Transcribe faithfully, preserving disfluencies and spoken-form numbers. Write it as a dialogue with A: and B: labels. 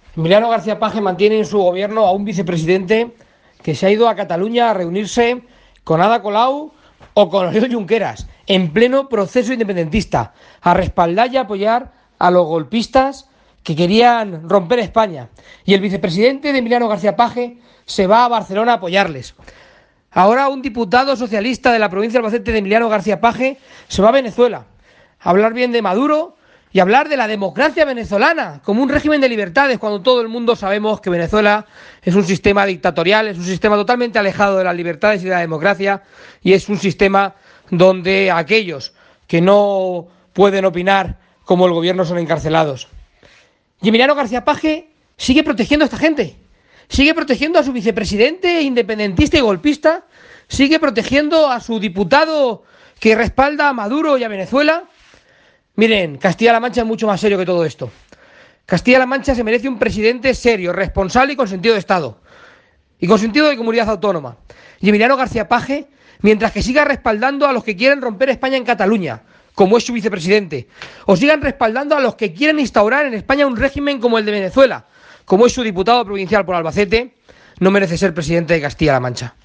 A: Emiliano García Paje mantiene en su gobierno a un vicepresidente que se ha ido a Cataluña a reunirse con Ada Colau o con Oriol Junqueras, en pleno proceso independentista, a respaldar y apoyar a los golpistas que querían romper España. Y el vicepresidente de Emiliano García Paje se va a Barcelona a apoyarles. Ahora un diputado socialista de la provincia de Albacete, de Emiliano García Paje, se va a Venezuela a hablar bien de Maduro y hablar de la democracia venezolana como un régimen de libertades, cuando todo el mundo sabemos que Venezuela es un sistema dictatorial, es un sistema totalmente alejado de las libertades y de la democracia, y es un sistema donde aquellos que no pueden opinar como el gobierno son encarcelados. Y Emiliano García Paje sigue protegiendo a esta gente, sigue protegiendo a su vicepresidente independentista y golpista, sigue protegiendo a su diputado que respalda a Maduro y a Venezuela. Miren, Castilla-La Mancha es mucho más serio que todo esto. Castilla-La Mancha se merece un presidente serio, responsable y con sentido de Estado. Y con sentido de comunidad autónoma. Y Emiliano García Paje, mientras que siga respaldando a los que quieren romper España en Cataluña, como es su vicepresidente, o sigan respaldando a los que quieren instaurar en España un régimen como el de Venezuela, como es su diputado provincial por Albacete, no merece ser presidente de Castilla-La Mancha.